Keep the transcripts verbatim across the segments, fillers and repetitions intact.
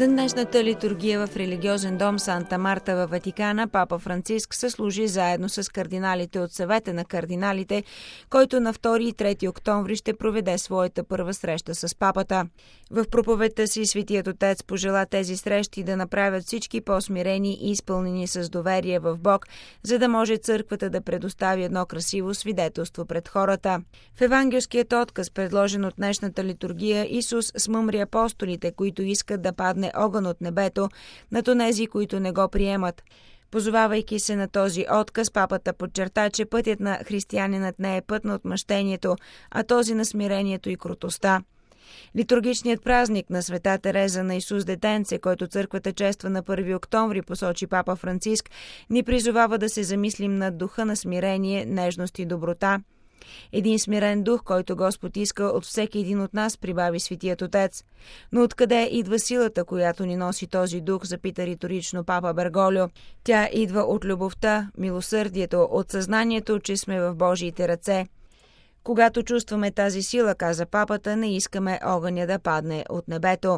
На днешната литургия в религиозен дом Санта Марта във Ватикана папа Франциск съслужи заедно с кардиналите от Съвета на кардиналите, който на втори и трети октомври ще проведе своята първа среща с папата. В проповедта си Светият Отец пожела тези срещи да направят всички по-смирени и изпълнени с доверие в Бог, за да може църквата да предостави едно красиво свидетелство пред хората. В евангелският отказ, предложен от днешната литургия, Исус смъмри апостолите, които искат да падне огън от небето над онези, които не го приемат. Позовавайки се на този отказ, папата подчерта, че пътят на християнинът не е път на отмъщението, а този на смирението и кротостта. Литургичният празник на Света Тереза на Исус Детенце, който църквата чества на първи октомври, посочи папа Франциск, ни призовава да се замислим над духа на смирение, нежност и доброта. Един смирен дух, който Господ иска от всеки един от нас, прибави Светият Отец. Но откъде идва силата, която ни носи този дух, запита риторично папа Берголио. Тя идва от любовта, милосърдието, от съзнанието, че сме в Божиите ръце. Когато чувстваме тази сила, каза папата, не искаме огъня да падне от небето.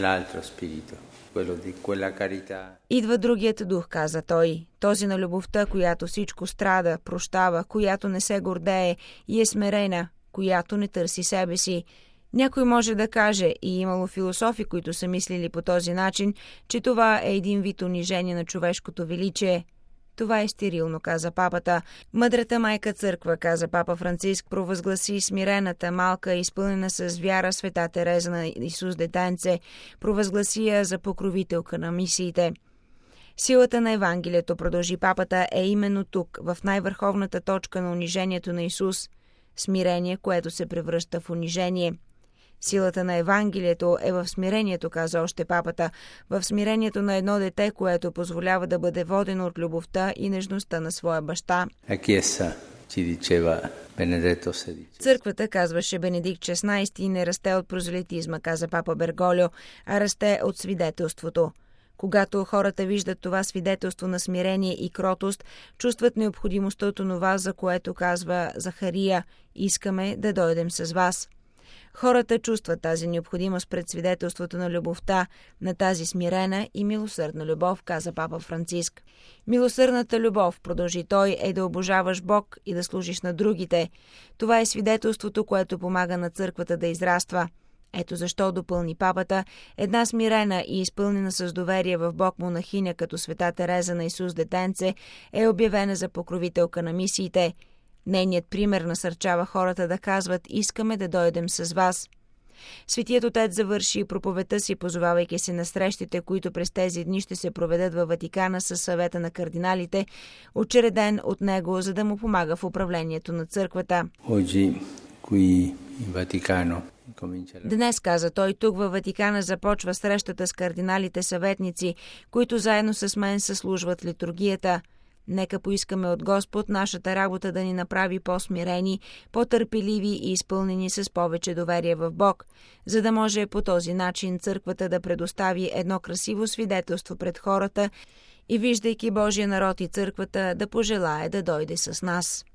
Идва другият дух, каза той, този на любовта, която всичко страда, прощава, която не се гордее и е смирена, която не търси себе си. Някой може да каже, и имало философи, които са мислили по този начин, че това е един вид унижение на човешкото величие. Това е стерилно, каза папата. Мъдрата майка църква, каза папа Франциск, провъзгласи смирената, малка, изпълнена с вяра Света Тереза на Исус Детенце, провъзгласи я за покровителка на мисиите. Силата на Евангелието, продължи папата, е именно тук, в най-върховната точка на унижението на Исус. Смирение, което се превръща в унижение. Силата на Евангелието е в смирението, каза още папата, в смирението на едно дете, което позволява да бъде водено от любовта и нежността на своя баща. Църквата, казваше Бенедикт шестнайсти, не расте от прозелитизма, каза папа Берголио, а расте от свидетелството. Когато хората виждат това свидетелство на смирение и кротост, чувстват необходимостта от онова, за което казва Захария: искаме да дойдем с вас. Хората чувстват тази необходимост пред свидетелството на любовта, на тази смирена и милосърдна любов, каза папа Франциск. Милосърдната любов, продължи той, е да обожаваш Бог и да служиш на другите. Това е свидетелството, което помага на църквата да израства. Ето защо, допълни папата, една смирена и изпълнена с доверие в Бог монахиня като Света Тереза на Исус Детенце е обявена за покровителка на мисиите. Нейният пример насърчава хората да казват: искаме да дойдем с вас. Светият Отец завърши проповедта си, позовавайки се на срещите, които през тези дни ще се проведат във Ватикана със Съвета на кардиналите, учреден от него, за да му помага в управлението на църквата. Днес, каза той, тук във Ватикана започва срещата с кардиналите съветници, които заедно с мен съслужват литургията. Нека поискаме от Господ нашата работа да ни направи по-смирени, по-търпеливи и изпълнени с повече доверие в Бог, за да може по този начин църквата да предостави едно красиво свидетелство пред хората и, виждайки Божия народ и църквата, да пожелае да дойде с нас.